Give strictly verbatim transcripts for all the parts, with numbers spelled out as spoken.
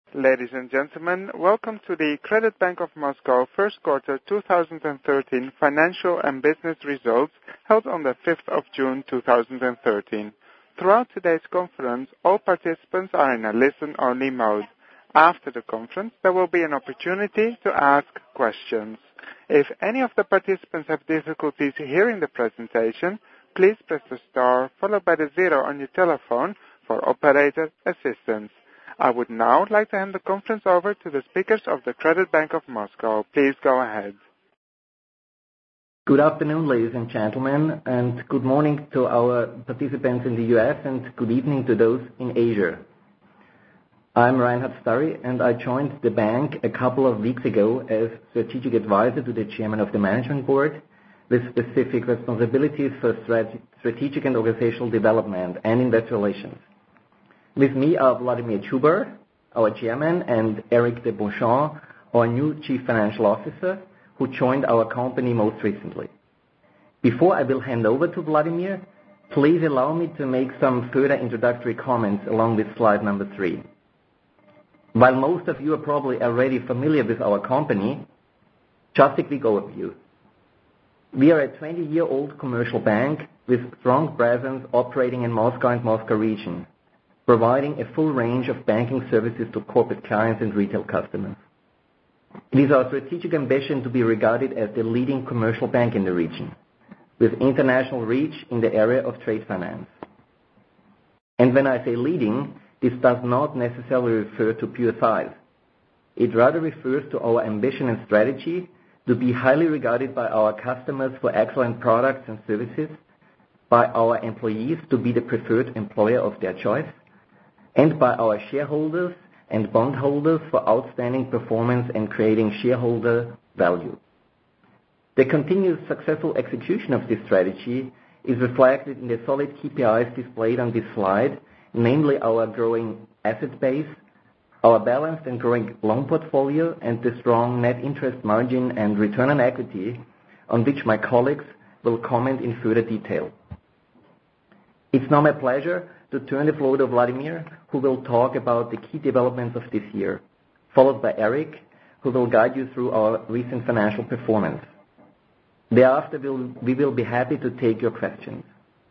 Ladies and gentlemen, welcome to the Credit Bank of Moscow first quarter two thousand thirteen financial and business results held on the fifth of June two thousand thirteen. Throughout today's conference, all participants are in a listen-only mode. After the conference, there will be an opportunity to ask questions. If any of the participants have difficulties hearing the presentation, please press the star followed by the zero on your telephone for operator assistance. I would now like to hand the conference over to the speakers of the Credit Bank of Moscow. Please go ahead. Good afternoon, ladies and gentlemen, and good morning to our participants in the U S and good evening to those in Asia. I'm Reinhard Starry, and I joined the bank a couple of weeks ago as strategic advisor to the chairman of the management board with specific responsibilities for strategic and organizational development and investor relations. With me are Vladimir Chubar, our chairman, and Eric de Beauchamp, our new chief financial officer, who joined our company most recently. Before I will hand over to Vladimir, please allow me to make some further introductory comments along with slide number three. While most of you are probably already familiar with our company, just a quick overview. We are a twenty-year-old commercial bank with strong presence operating in Moscow and Moscow region, providing a full range of banking services to corporate clients and retail customers. It is our strategic ambition to be regarded as the leading commercial bank in the region, with international reach in the area of trade finance. And when I say leading, this does not necessarily refer to pure size. It rather refers to our ambition and strategy to be highly regarded by our customers for excellent products and services, by our employees to be the preferred employer of their choice, and by our shareholders and bondholders for outstanding performance and creating shareholder value. The continuous successful execution of this strategy is reflected in the solid K P Is displayed on this slide, namely our growing asset base, our balanced and growing loan portfolio, and the strong net interest margin and return on equity, on which my colleagues will comment in further detail. It's now my pleasure to turn the floor to Vladimir, who will talk about the key developments of this year, followed by Eric, who will guide you through our recent financial performance. Thereafter, we'll, we will be happy to take your questions.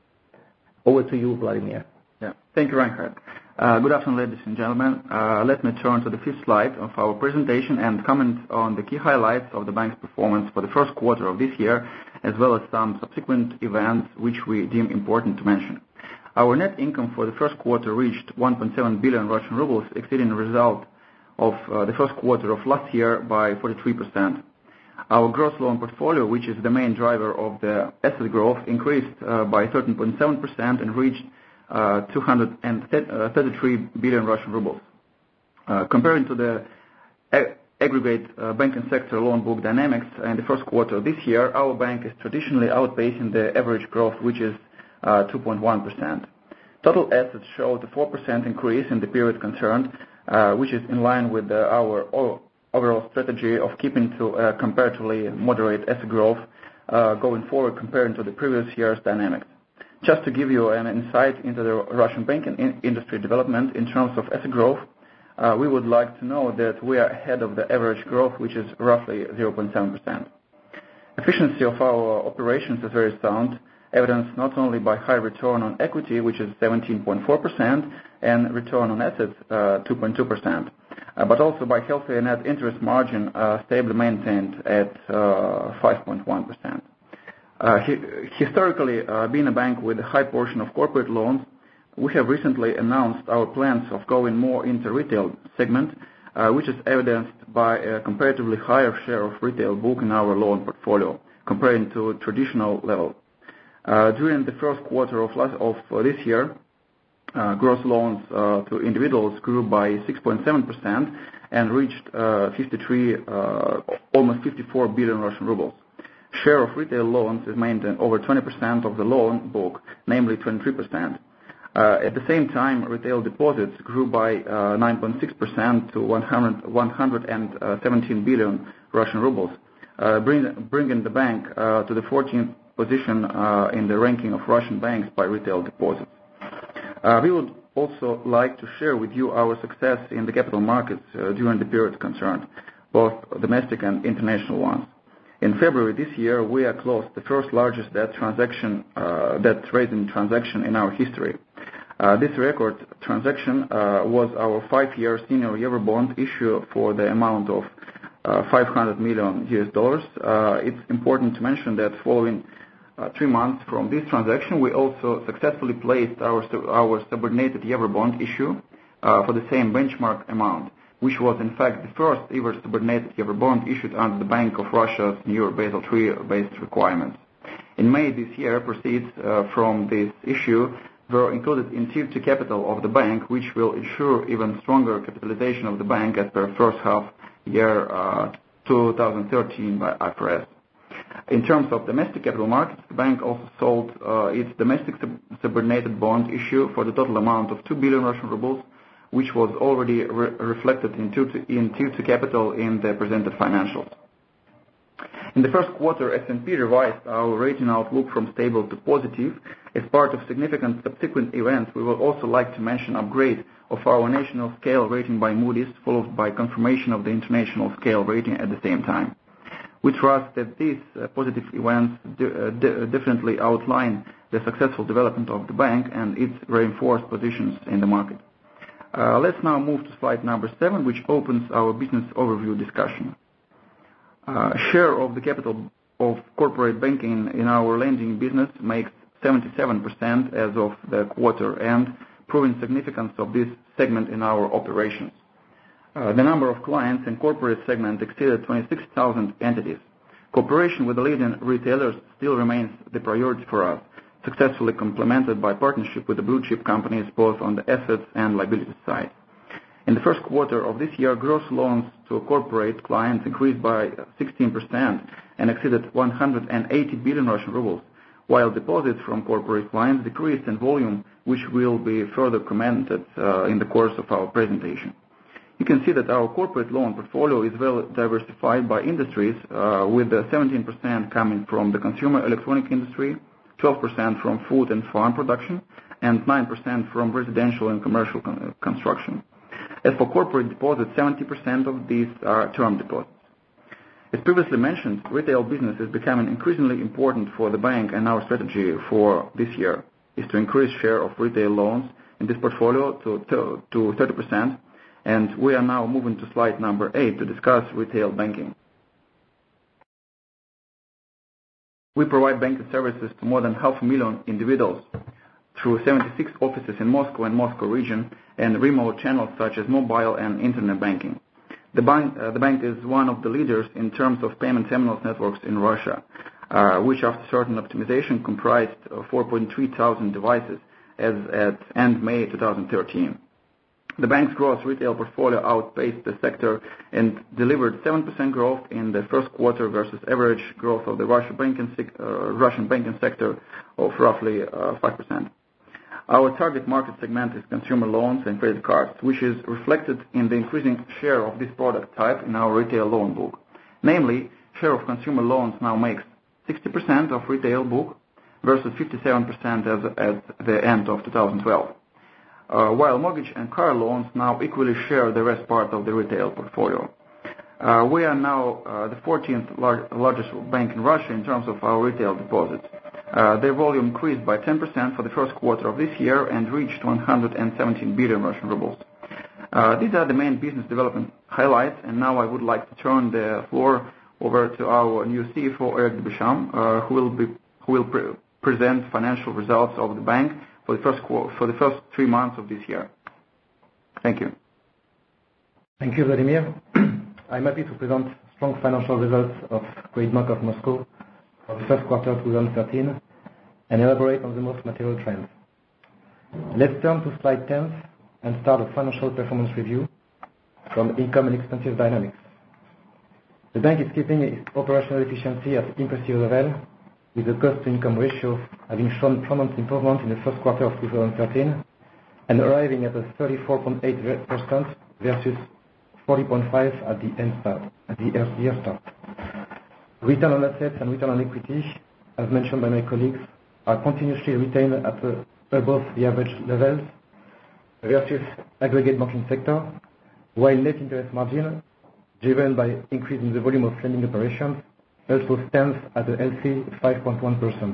Over to you, Vladimir. Yeah. Thank you, Reinhard. Uh, good afternoon, ladies and gentlemen. Uh, let me turn to the fifth slide of our presentation and comment on the key highlights of the bank's performance for the first quarter of this year, as well as some subsequent events which we deem important to mention. Our net income for the first quarter reached one point seven billion Russian rubles, exceeding the result of uh, the first quarter of last year by forty-three percent. Our gross loan portfolio, which is the main driver of the asset growth, increased uh, by thirteen point seven percent and reached uh, two hundred thirty-three billion Russian rubles. Uh, comparing to the ag- aggregate uh, banking sector loan book dynamics in the first quarter of this year, our bank is traditionally outpacing the average growth, which is Uh, two point one percent. Total assets showed a four percent increase in the period concerned, uh, which is in line with uh, our overall strategy of keeping to uh, comparatively moderate asset growth uh, going forward compared to the previous year's dynamics. Just to give you an insight into the Russian banking in- industry development in terms of asset growth, uh, we would like to know that we are ahead of the average growth, which is roughly zero point seven percent. Efficiency of our operations is very sound, evidenced not only by high return on equity, which is seventeen point four percent, and return on assets, uh, two point two percent, uh, but also by healthy net interest margin, uh, stably maintained at uh, five point one percent. Uh, hi- historically, uh, being a bank with a high portion of corporate loans, we have recently announced our plans of going more into retail segment, uh, which is evidenced by a comparatively higher share of retail book in our loan portfolio, comparing to traditional level. Uh, during the first quarter of, last, of uh, this year, uh, gross loans uh, to individuals grew by six point seven percent and reached uh, fifty-three, uh, almost fifty-four billion Russian rubles. Share of retail loans is maintained over twenty percent of the loan book, namely twenty-three percent. Uh, at the same time, retail deposits grew by uh, nine point six percent to one hundred seventeen billion Russian rubles, uh, bring, bringing the bank uh, to the fourteenth position uh, in the ranking of Russian banks by retail deposits. Uh, we would also like to share with you our success in the capital markets uh, during the period concerned, both domestic and international ones. In February this year, we are closed the first largest debt transaction, uh, debt raising transaction in our history. Uh, this record transaction uh, was our five-year senior Eurobond issue for the amount of uh, five hundred million U S dollars. Uh, it's important to mention that following uh, three months from this transaction, we also successfully placed our our subordinated Eurobond issue uh, for the same benchmark amount, which was in fact the first ever subordinated Eurobond issued under the Bank of Russia's new Basel three-based requirements. In May this year, proceeds uh, from this issue were included in Tier two capital of the bank, which will ensure even stronger capitalization of the bank as per first half year uh, two thousand thirteen by I F R S. In terms of domestic capital markets, the bank also sold uh, its domestic sub- subordinated bond issue for the total amount of two billion Russian rubles, which was already re- reflected in Tier two capital in the presented financials. In the first quarter, S and P revised our rating outlook from stable to positive. As part of significant subsequent events, we would also like to mention upgrade of our national scale rating by Moody's, followed by confirmation of the international scale rating at the same time. We trust that these uh, positive events de- uh, de- definitely outline the successful development of the bank and its reinforced positions in the market. Uh, let's now move to slide number seven, which opens our business overview discussion. Uh, share of the capital of corporate banking in our lending business makes seventy-seven percent as of the quarter end, proving significance of this segment in our operations. Uh, the number of clients in corporate segment exceeded twenty-six thousand entities. Cooperation with the leading retailers still remains the priority for us, successfully complemented by partnership with the blue chip companies both on the assets and liability side. In the first quarter of this year, gross loans to corporate clients increased by sixteen percent and exceeded one hundred eighty billion Russian rubles, while deposits from corporate clients decreased in volume, which will be further commented uh, in the course of our presentation. You can see that our corporate loan portfolio is well diversified by industries, uh, with seventeen percent coming from the consumer electronic industry, twelve percent from food and farm production, and nine percent from residential and commercial con- construction. As for corporate deposits, seventy percent of these are term deposits. As previously mentioned, retail business is becoming increasingly important for the bank, and our strategy for this year is to increase share of retail loans in this portfolio to, to, to thirty percent, and we are now moving to slide number eight to discuss retail banking. We provide banking services to more than half a million individuals through seventy-six offices in Moscow and Moscow region and remote channels such as mobile and internet banking. The bank, uh, the bank is one of the leaders in terms of payment terminals networks in Russia, uh, which after certain optimization comprised uh, four point three thousand devices as at end May two thousand thirteen. The bank's gross retail portfolio outpaced the sector and delivered seven percent growth in the first quarter versus average growth of the Russian banking, uh, Russian banking sector of roughly uh, five percent. Our target market segment is consumer loans and credit cards, which is reflected in the increasing share of this product type in our retail loan book. Namely, share of consumer loans now makes sixty percent of retail book versus fifty-seven percent as at the end of two thousand twelve. Uh, while mortgage and car loans now equally share the rest part of the retail portfolio. Uh, we are now uh, the fourteenth lar- largest bank in Russia in terms of our retail deposits. Uh, their volume increased by ten percent for the first quarter of this year and reached one hundred seventeen billion Russian rubles. Uh, these are the main business development highlights, and now I would like to turn the floor over to our new C F O, Eric de Besham, uh, who will, be, who will pre- present financial results of the bank for the first qu- for the first three months of this year. Thank you. Thank you, Vladimir. I'm happy to present strong financial results of Credit Bank of Moscow for the first quarter of twenty thirteen and elaborate on the most material trends. Let's turn to slide ten and start a financial performance review from income and expenses dynamics. The bank is keeping its operational efficiency at impressive level, with the cost-to-income ratio having shown pronounced improvement in the first quarter of two thousand thirteen and arriving at a thirty-four point eight percent versus forty point five at the end start, at the year start. Return on assets and return on equity, as mentioned by my colleagues, are continuously retained at uh, above the average levels, versus aggregate banking sector, while net interest margin, driven by increase in the volume of lending operations, also stands at a healthy five point one percent.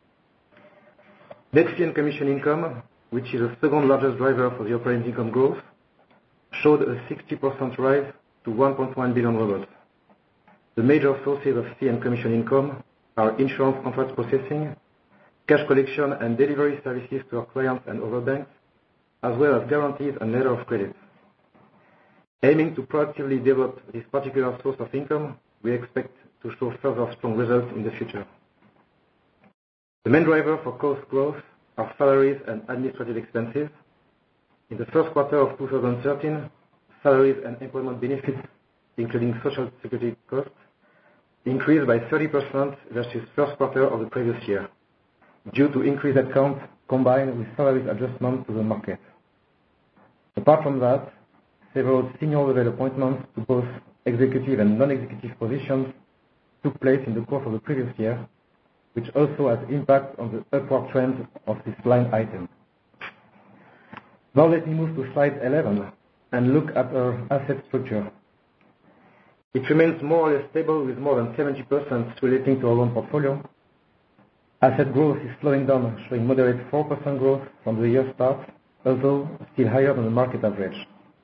Net fee and commission income, which is the second largest driver for the operating income growth, showed a sixty percent rise to one point one billion rubles. The major sources of fee and commission income are insurance contract processing, cash collection and delivery services to our clients and other banks, as well as guarantees and letter of credit. Aiming to proactively develop this particular source of income, we expect to show further strong results in the future. The main driver for cost growth are salaries and administrative expenses. In the first quarter of two thousand thirteen, salaries and employment benefits, including social security costs, increased by thirty percent versus first quarter of the previous year, due to increased headcount combined with salaries adjustment to the market. Apart from that, several senior level appointments to both executive and non-executive positions took place in the course of the previous year, which also has impact on the upward trend of this line item. Now let me move to slide eleven and look at our asset structure. It remains more or less stable with more than seventy percent relating to our loan portfolio. Asset growth is slowing down, showing moderate four percent growth from the year start, although still higher than the market average.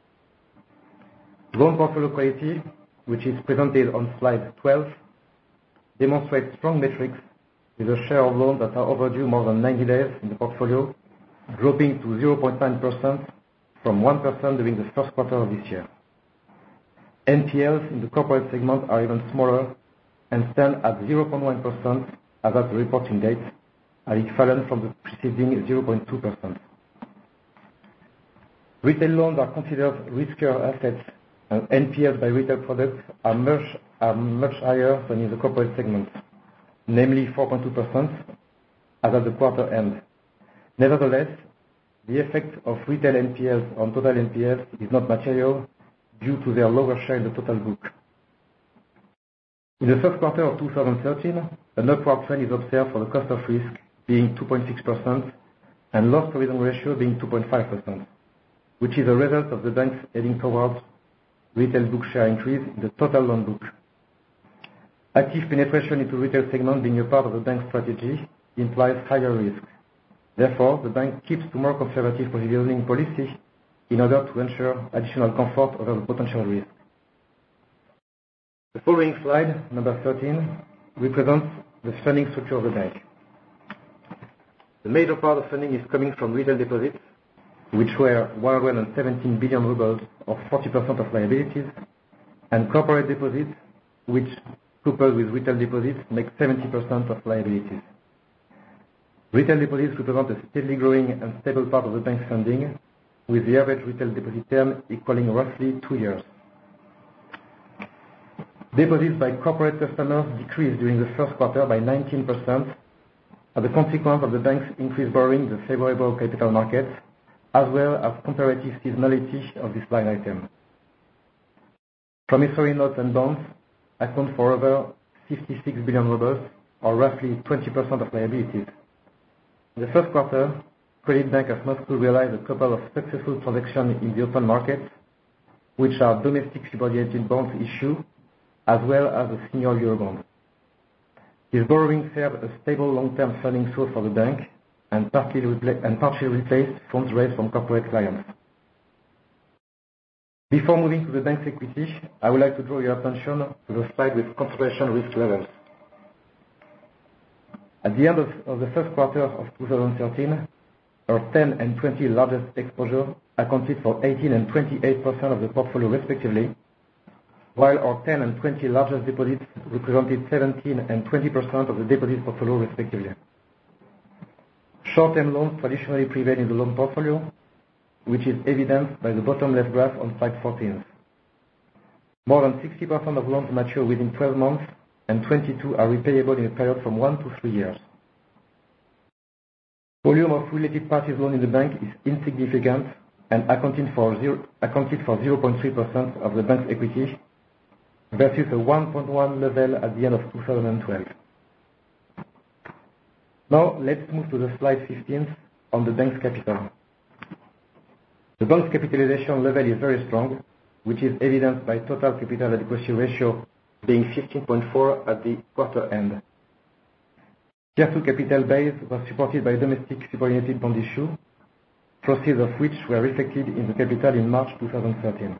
Loan portfolio quality, which is presented on slide twelve, demonstrates strong metrics with a share of loans that are overdue more than ninety days in the portfolio, dropping to zero point nine percent from one percent during the first quarter of this year. N P Ls in the corporate segment are even smaller and stand at zero point one percent as at the reporting date, having fallen from the preceding zero point two percent. Retail loans are considered riskier assets, and N P Ls by retail products are much, are much higher than in the corporate segment, namely four point two percent as at the quarter end. Nevertheless, the effect of retail N P Ls on total N P Ls is not material due to their lower share in the total book. In the first quarter of two thousand thirteen, an upward trend is observed for the cost of risk being two point six percent and loss provision ratio being two point five percent, which is a result of the banks heading towards retail book share increase in the total loan book. Active penetration into retail segment being a part of the bank's strategy implies higher risk. Therefore, the bank keeps to more conservative provisioning policy in order to ensure additional comfort over the potential risk. The following slide, number thirteen, represents the funding structure of the bank. The major part of funding is coming from retail deposits, which were one hundred seventeen billion rubles, or forty percent of liabilities, and corporate deposits, which, coupled with retail deposits, make seventy percent of liabilities. Retail deposits represent a steadily growing and stable part of the bank's funding, with the average retail deposit term equaling roughly two years. Deposits by corporate customers decreased during the first quarter by nineteen percent as a consequence of the bank's increased borrowing in the favorable capital markets, as well as comparative seasonality of this line item. Promissory notes and bonds account for over fifty-six billion rubles, or roughly twenty percent of liabilities. In the first quarter, Credit Bank of Moscow realized a couple of successful transactions in the open market, which are domestic subordinated bonds issue, as well as a senior Eurobond. This borrowing served a stable long-term funding source for the bank and partially, repla- and partially replaced funds raised from corporate clients. Before moving to the bank's equity, I would like to draw your attention to the slide with concentration risk levels. At the end of, of the first quarter of two thousand thirteen, our ten and twenty largest exposure accounted for eighteen and twenty-eight percent of the portfolio respectively, while our ten and twenty largest deposits represented seventeen and twenty percent of the deposit portfolio respectively. Short-term loans traditionally prevail in the loan portfolio, which is evidenced by the bottom left graph on slide fourteen. More than sixty percent of loans mature within twelve months, and twenty-two are repayable in a period from one to three years. Volume of related parties loan in the bank is insignificant and accounted for zero, accounted for zero point three percent of the bank's equity, versus a one point one level at the end of two thousand twelve. Now let's move to the slide fifteen on the bank's capital. The bank's capitalization level is very strong, which is evidenced by total capital adequacy ratio being fifteen point four at the quarter end. Tier two capital base was supported by domestic subordinated bond issue, proceeds of which were reflected in the capital in March twenty thirteen.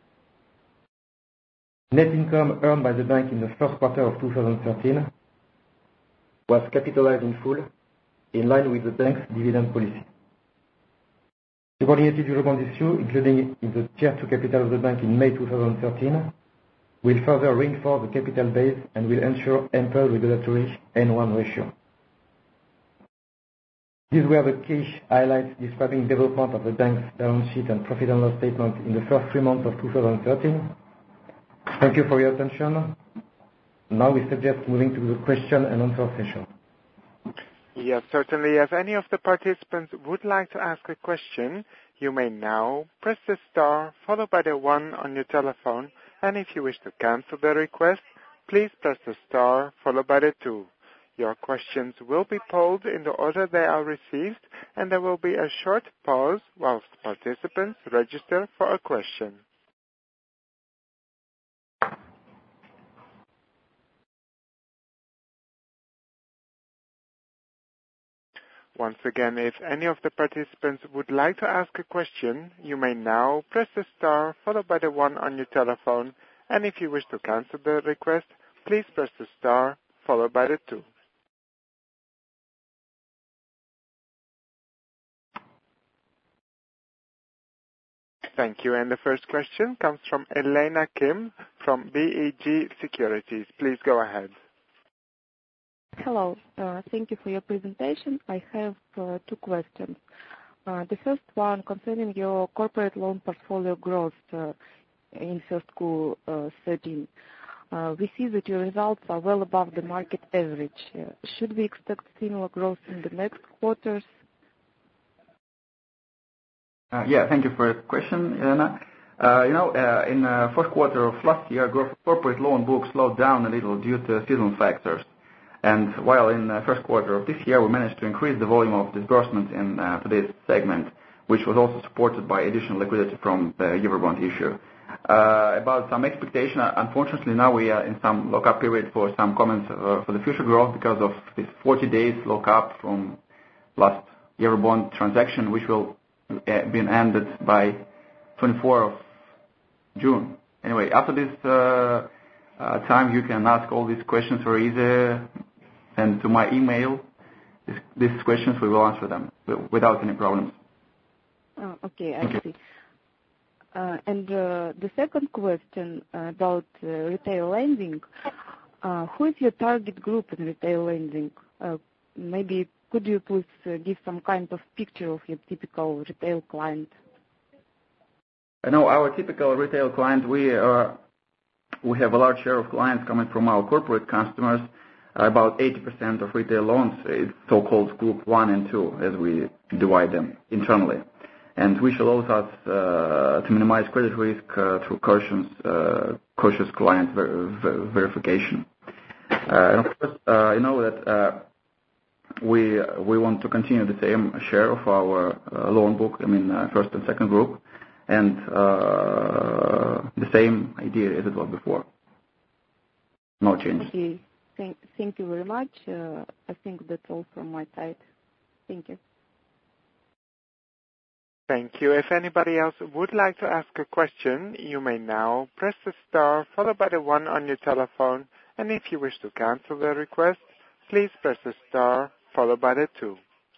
Net income earned by the bank in the first quarter of twenty thirteen was capitalized in full, in line with the bank's dividend policy. Subordinated Eurobond issue, including in the Tier two capital of the bank in May twenty thirteen, will further reinforce the capital base and will ensure ample regulatory N one ratio. These were the key highlights describing development of the bank's balance sheet and profit and loss statement in the first three months of twenty thirteen. Thank you for your attention. Now we suggest moving to the question and answer session. Yes, certainly. If any of the participants would like to ask a question, you may now press the star followed by the one on your telephone, and if you wish to cancel the request, please press the star followed by the two. Your questions will be polled in the order they are received, and there will be a short pause whilst participants register for a question. Once again, if any of the participants would like to ask a question, you may now press the star followed by the one on your telephone, and if you wish to cancel the request, please press the star followed by the two. Thank you. And the first question comes from Elena Kim from B E G Securities. Please go ahead. Hello. Uh, thank you for your presentation. I have uh, two questions. Uh, the first one concerning your corporate loan portfolio growth uh, in first Q thirteen. Uh, we see that your results are well above the market average. Uh, should we expect similar growth in the next quarters? Uh, yeah, thank you for your question, Elena. Uh, you know, uh, in the first quarter of last year, corporate loan book slowed down a little due to seasonal factors. And while in the first quarter of this year, we managed to increase the volume of disbursements in uh, today's segment, which was also supported by additional liquidity from the Eurobond issue. Uh, about some expectation, unfortunately now we are in some lock-up period for some comments uh, for the future growth because of this forty days lock-up from last Eurobond transaction, which will uh, be ended by twenty-fourth of June. Anyway, after this uh, uh, time, you can ask all these questions very easy. And to my email, this, these questions, we will answer them without any problems. Oh, okay, I Thank see. You. Uh, and uh, the second question uh, about uh, retail lending. Uh, who is your target group in retail lending? Uh, maybe could you please uh, give some kind of picture of your typical retail client? I know our typical retail client, we are, we have a large share of clients coming from our corporate customers. About eighty percent of retail loans is so-called group one and two, as we divide them internally. And which allows us uh, to minimize credit risk uh, through cautious, uh, cautious client ver ver verification. Uh, and of course, uh, you know that uh, we we want to continue the same share of our uh, loan book. I mean, uh, first and second group, and uh, the same idea as it was before. No changes. Okay. Thank, thank you very much. Uh, I think that's all from my side. Thank you. Thank you. If anybody else would like to ask a question, you may now press the star followed by the one on your telephone, and if you wish to cancel the request, please press the star followed by the two.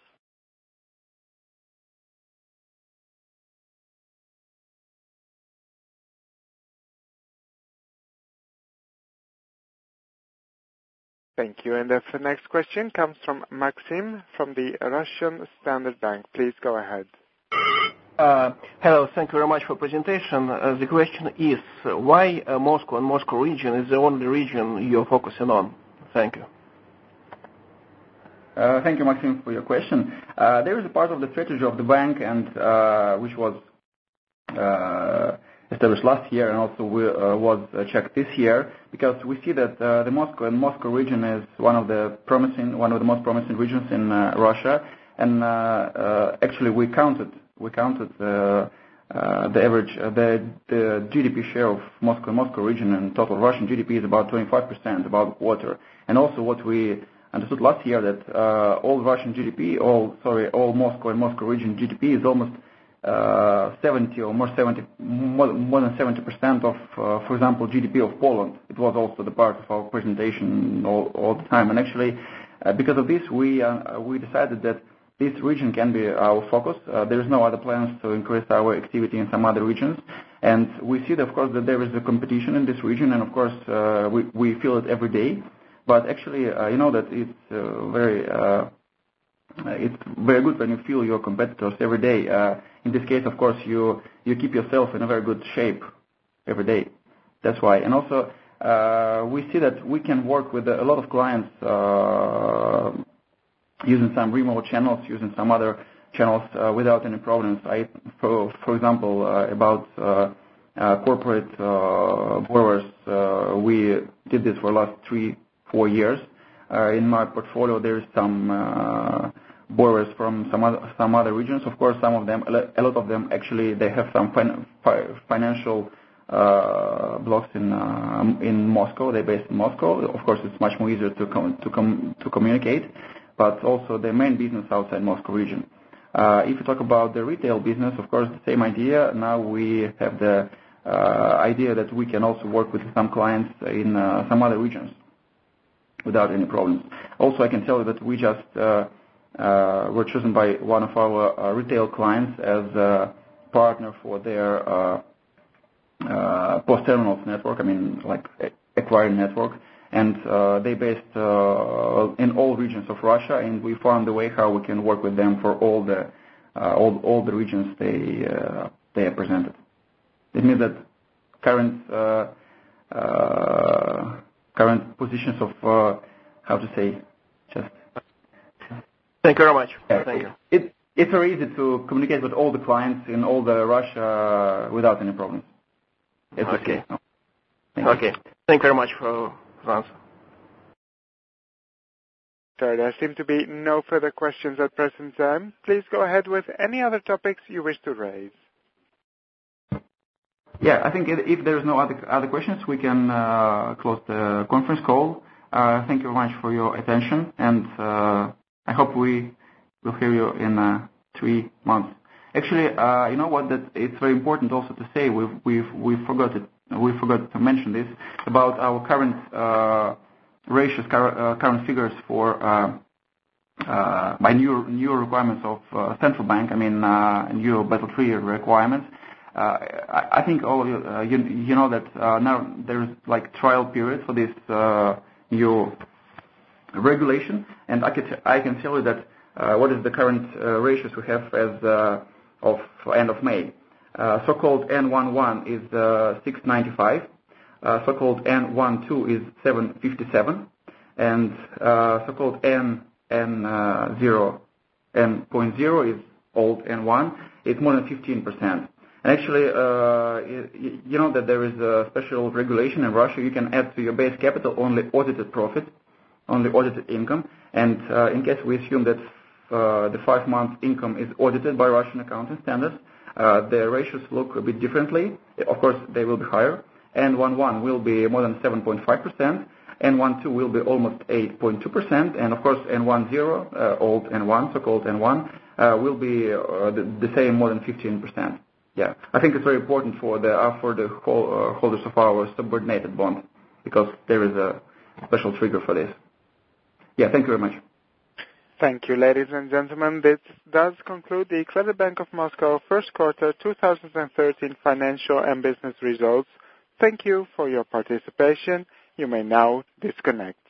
Thank you. And the next question comes from Maxim from the Russian Standard Bank. Please go ahead. Uh, hello, thank you very much for presentation. Uh, the question is, uh, why uh, Moscow and Moscow region is the only region you're focusing on? Thank you. Uh, thank you, Maxim, for your question. Uh, there is a part of the strategy of the bank, and uh, which was uh, established last year and also we, uh, was uh, checked this year, because we see that uh, the Moscow and Moscow region is one of the promising, one of the most promising regions in uh, Russia, and uh, uh, actually we counted, we counted uh, uh, the average, uh, the, the G D P share of Moscow and Moscow region and total Russian G D P is about twenty-five percent, about a quarter. And also what we understood last year that uh, all Russian G D P, all sorry, all Moscow and Moscow region G D P is almost uh, seventy or more seventy, more, more than seventy percent of, uh, for example, G D P of Poland. It was also the part of our presentation all, all the time. And actually, uh, because of this, we uh, we decided that this region can be our focus. Uh, there is no other plans to increase our activity in some other regions. And we see, that, of course, that there is a competition in this region, and of course, uh, we, we feel it every day. But actually, uh, you know that it's uh, very uh, it's very good when you feel your competitors every day. Uh, in this case, of course, you you keep yourself in a very good shape every day. That's why. And also, uh, we see that we can work with a lot of clients uh, using some remote channels, using some other channels uh, without any problems. I, for, for example, uh, about uh, uh, corporate uh, borrowers, uh, we did this for the last three, four years. Uh, in my portfolio, there is some uh, borrowers from some other, some other regions. Of course, some of them, a lot of them, actually, they have some fin- fi- financial uh, blocks in uh, in Moscow. They're based in Moscow. Of course, it's much more easier to com- to com- to communicate. But also the main business outside Moscow region. Uh, if you talk about the retail business, of course, the same idea. Now we have the uh, idea that we can also work with some clients in uh, some other regions without any problems. Also, I can tell you that we just uh, uh, were chosen by one of our uh, retail clients as a partner for their uh, uh, post-terminals network, I mean, like acquiring network. And uh, they based uh, in all regions of Russia, and we found a way how we can work with them for all the uh, all, all the regions they uh, they are presented. It means that current uh, uh, current positions of uh, how to say just. Thank you very much. Yeah, Thank you. It, it's very easy to communicate with all the clients in all the Russia without any problems. It's okay. Okay. Thank okay. You. Thank you very much for. So there seem to be no further questions at present time. Please go ahead with any other topics you wish to raise. Yeah, I think if there's no other other questions, we can uh, close the conference call. Uh, thank you very much for your attention, and uh, I hope we will hear you in uh, three months. Actually, uh, you know what? That it's very important also to say we've we've we forgot it. We forgot to mention this about our current uh, ratios, cur- uh, current figures for uh, uh, by new new requirements of uh, central bank. I mean, uh, new Basel three requirements. Uh, I, I think all uh, you you know that uh, now there is like trial period for this uh, new regulation, and I can t- I can tell you that uh, what is the current uh, ratios we have as uh, of end of May. Uh, so-called N eleven is uh, six ninety-five, uh, so-called N twelve is seven fifty-seven, and uh, so-called N zero N point zero is old N one, it's more than fifteen percent. And actually, uh, you, you know that there is a special regulation in Russia. You can add to your base capital only audited profit, only audited income, and uh, in case we assume that uh, the five-month income is audited by Russian accounting standards, Uh, the ratios look a bit differently. Of course, they will be higher. N eleven will be more than seven point five percent. N twelve will be almost eight point two percent. And of course, N ten, uh, old N one, so-called N one, uh, will be uh, the, the same, more than fifteen percent. Yeah, I think it's very important for the uh, for the whole, uh, holders of our subordinated bond, because there is a special trigger for this. Yeah, thank you very much. Thank you, ladies and gentlemen. This does conclude the Credit Bank of Moscow first quarter two thousand thirteen financial and business results. Thank you for your participation. You may now disconnect.